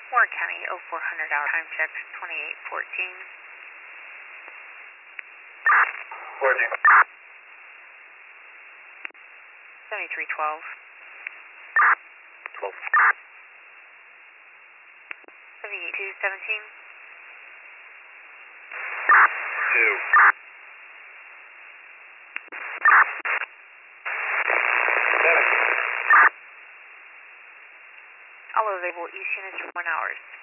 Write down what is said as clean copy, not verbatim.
Warren County 0400 hour time check 2814. 14. 7312. 12. 78217. 2. All available East units for 1 hours.